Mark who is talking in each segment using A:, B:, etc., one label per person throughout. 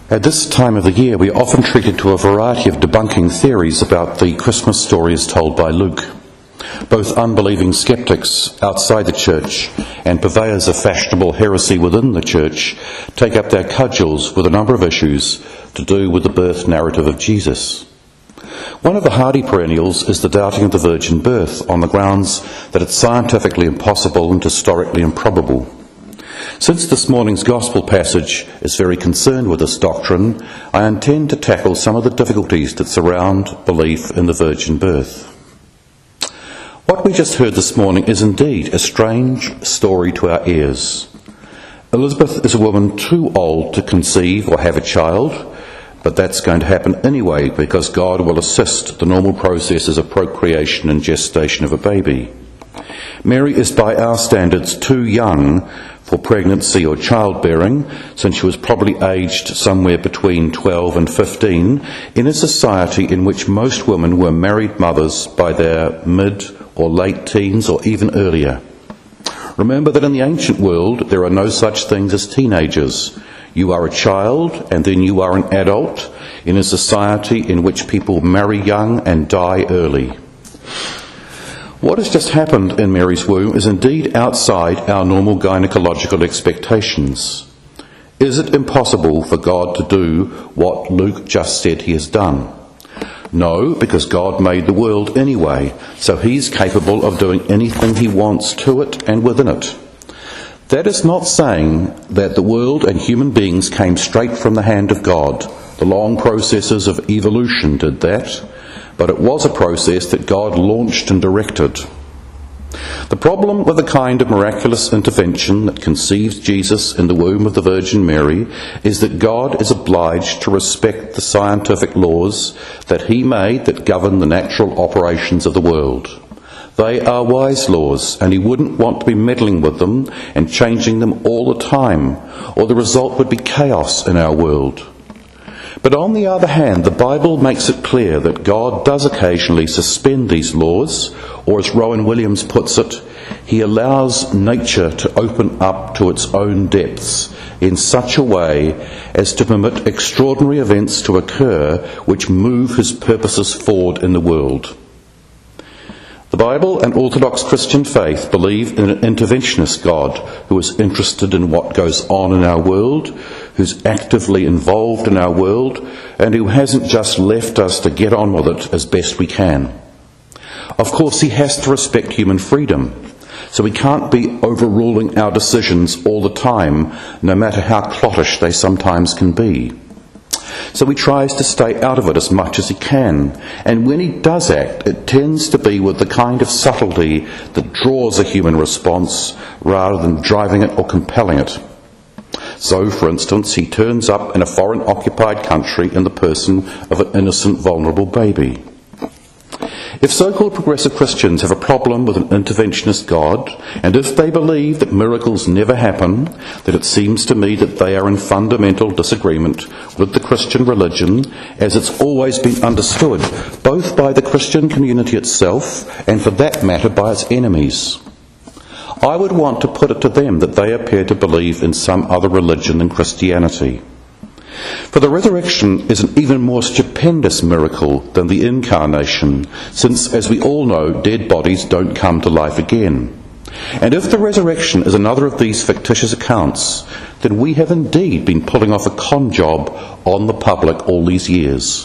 A: At this time of the year, we are often treated to a variety of debunking theories about the Christmas stories told by Luke. Both unbelieving skeptics outside the church and purveyors of fashionable heresy within the church take up their cudgels with a number of issues to do with the birth narrative of Jesus. One of the hardy perennials is the doubting of the virgin birth on the grounds that it's scientifically impossible and historically improbable. Since this morning's Gospel passage is very concerned with this doctrine, I intend to tackle some of the difficulties that surround belief in the virgin birth. What we just heard this morning is indeed a strange story to our ears. Elizabeth is a woman too old to conceive or have a child, but that's going to happen anyway because God will assist the normal processes of procreation and gestation of a baby. Mary is by our standards too young for pregnancy or childbearing, since she was probably aged somewhere between 12 and 15, in a society in which most women were married mothers by their mid or late teens or even earlier. Remember that in the ancient world there are no such things as teenagers. You are a child and then you are an adult in a society in which people marry young and die early. What has just happened in Mary's womb is indeed outside our normal gynecological expectations. Is it impossible for God to do what Luke just said he has done? No, because God made the world anyway, so he's capable of doing anything he wants to it and within it. That is not saying that the world and human beings came straight from the hand of God. The long processes of evolution did that. But it was a process that God launched and directed. The problem with the kind of miraculous intervention that conceives Jesus in the womb of the Virgin Mary is that God is obliged to respect the scientific laws that he made that govern the natural operations of the world. They are wise laws, and he wouldn't want to be meddling with them and changing them all the time, or the result would be chaos in our world. But on the other hand, the Bible makes it clear that God does occasionally suspend these laws, or as Rowan Williams puts it, he allows nature to open up to its own depths in such a way as to permit extraordinary events to occur which move his purposes forward in the world. The Bible and Orthodox Christian faith believe in an interventionist God who is interested in what goes on in our world, who's actively involved in our world, and who hasn't just left us to get on with it as best we can. Of course, he has to respect human freedom, so he can't be overruling our decisions all the time, no matter how clottish they sometimes can be. So he tries to stay out of it as much as he can, and when he does act, it tends to be with the kind of subtlety that draws a human response rather than driving it or compelling it. So, for instance, he turns up in a foreign occupied country in the person of an innocent, vulnerable baby. If so-called progressive Christians have a problem with an interventionist God, and if they believe that miracles never happen, then it seems to me that they are in fundamental disagreement with the Christian religion as it's always been understood, both by the Christian community itself and, for that matter, by its enemies. I would want to put it to them that they appear to believe in some other religion than Christianity. For the resurrection is an even more stupendous miracle than the incarnation, since, as we all know, dead bodies don't come to life again. And if the resurrection is another of these fictitious accounts, then we have indeed been pulling off a con job on the public all these years.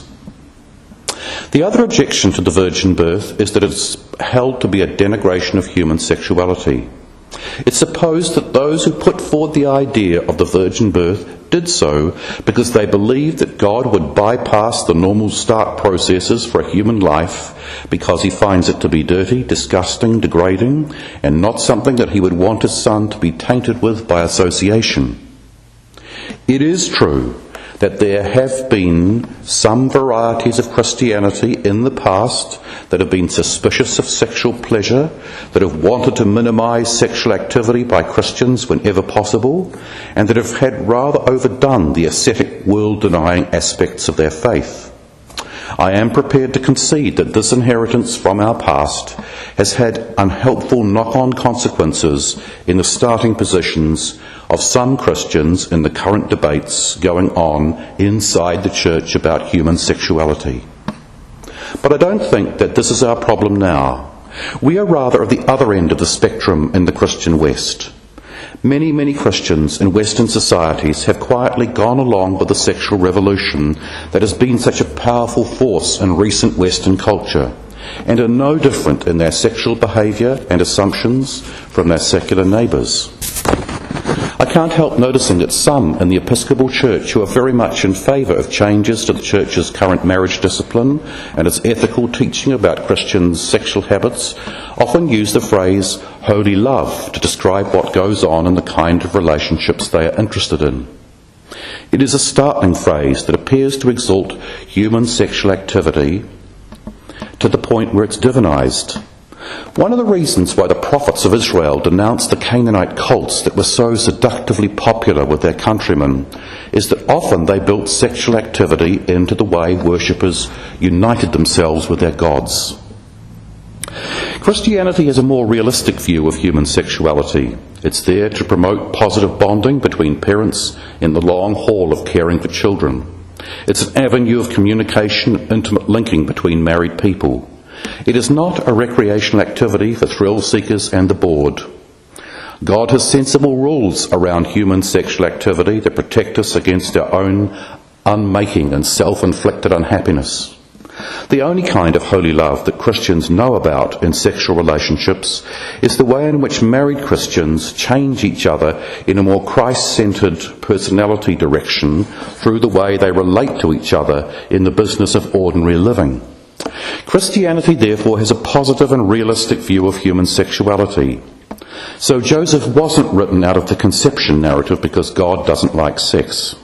A: The other objection to the virgin birth is that it's held to be a denigration of human sexuality. It's supposed that those who put forward the idea of the virgin birth did so because they believed that God would bypass the normal start processes for a human life because he finds it to be dirty, disgusting, degrading, and not something that he would want his son to be tainted with by association. It is true that there have been some varieties of Christianity in the past that have been suspicious of sexual pleasure, that have wanted to minimize sexual activity by Christians whenever possible, and that have had rather overdone the ascetic, world-denying aspects of their faith. I am prepared to concede that this inheritance from our past has had unhelpful knock-on consequences in the starting positions of some Christians in the current debates going on inside the church about human sexuality. But I don't think that this is our problem now. We are rather at the other end of the spectrum in the Christian West. Many Christians in Western societies have quietly gone along with the sexual revolution that has been such a powerful force in recent Western culture, and are no different in their sexual behaviour and assumptions from their secular neighbours. I can't help noticing that some in the Episcopal Church who are very much in favour of changes to the Church's current marriage discipline and its ethical teaching about Christians' sexual habits often use the phrase holy love to describe what goes on in the kind of relationships they are interested in. It is a startling phrase that appears to exalt human sexual activity to the point where it's divinised. One of the reasons why the prophets of Israel denounced the Canaanite cults that were so seductively popular with their countrymen is that often they built sexual activity into the way worshippers united themselves with their gods. Christianity has a more realistic view of human sexuality. It's there to promote positive bonding between parents in the long haul of caring for children. It's an avenue of communication and intimate linking between married people. It is not a recreational activity for thrill seekers and the bored. God has sensible rules around human sexual activity that protect us against our own unmaking and self-inflicted unhappiness. The only kind of holy love that Christians know about in sexual relationships is the way in which married Christians change each other in a more Christ-centred personality direction through the way they relate to each other in the business of ordinary living. Christianity, therefore, has a positive and realistic view of human sexuality. So Joseph wasn't written out of the conception narrative because God doesn't like sex.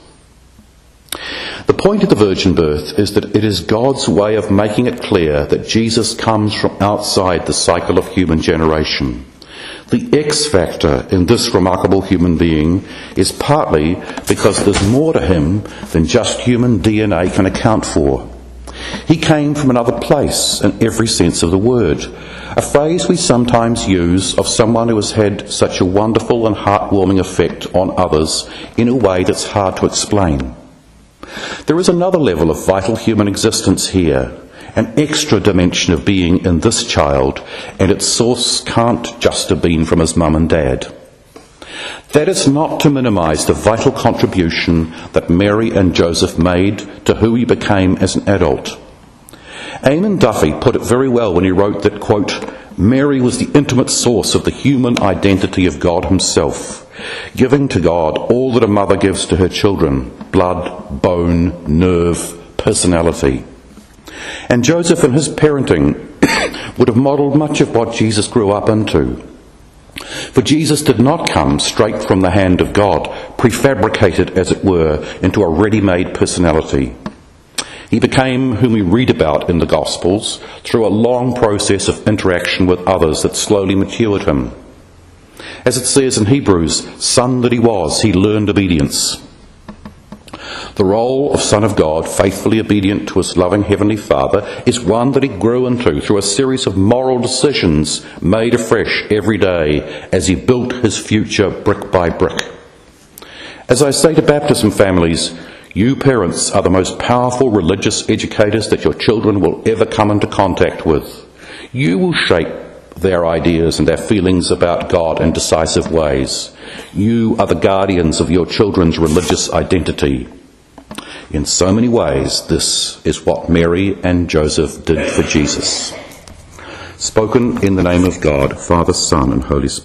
A: The point of the virgin birth is that it is God's way of making it clear that Jesus comes from outside the cycle of human generation. The X factor in this remarkable human being is partly because there's more to him than just human DNA can account for. He came from another place in every sense of the word, a phrase we sometimes use of someone who has had such a wonderful and heartwarming effect on others in a way that's hard to explain. There is another level of vital human existence here, an extra dimension of being in this child, and its source can't just have been from his mum and dad. That is not to minimise the vital contribution that Mary and Joseph made to who he became as an adult. Eamon Duffy put it very well when he wrote that, quote, Mary was the intimate source of the human identity of God himself, giving to God all that a mother gives to her children: blood, bone, nerve, personality. And Joseph in his parenting would have modelled much of what Jesus grew up into. For Jesus did not come straight from the hand of God, prefabricated, as it were, into a ready-made personality. He became whom we read about in the Gospels through a long process of interaction with others that slowly matured him. As it says in Hebrews, son that he was, he learned obedience. The role of Son of God, faithfully obedient to his loving Heavenly Father, is one that he grew into through a series of moral decisions made afresh every day as he built his future brick by brick. As I say to baptism families, you parents are the most powerful religious educators that your children will ever come into contact with. You will shape their ideas and their feelings about God in decisive ways. You are the guardians of your children's religious identity. In so many ways, this is what Mary and Joseph did for Jesus. Spoken in the name of God, Father, Son, and Holy Spirit.